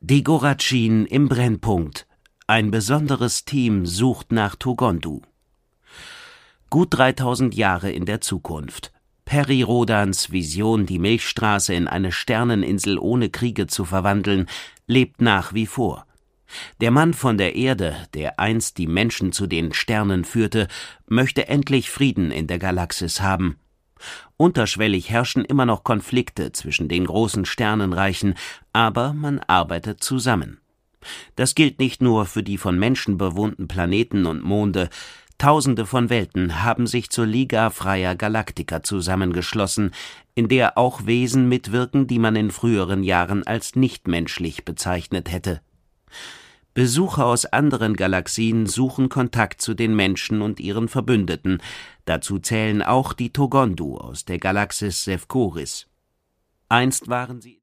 Die Goratschin im Brennpunkt. Ein besonderes Team sucht nach Togondu. Gut 3000 Jahre in der Zukunft. Peri Rodans Vision, die Milchstraße in eine Sterneninsel ohne Kriege zu verwandeln, lebt nach wie vor. Der Mann von der Erde, der einst die Menschen zu den Sternen führte, möchte endlich Frieden in der Galaxis haben. Unterschwellig herrschen immer noch Konflikte zwischen den großen Sternenreichen, aber man arbeitet zusammen. Das gilt nicht nur für die von Menschen bewohnten Planeten und Monde. Tausende von Welten haben sich zur Liga Freier Galaktiker zusammengeschlossen, in der auch Wesen mitwirken, die man in früheren Jahren als nichtmenschlich bezeichnet hätte. Besucher aus anderen Galaxien suchen Kontakt zu den Menschen und ihren Verbündeten. Dazu zählen auch die Togondu aus der Galaxis Sefcoris. Einst waren sie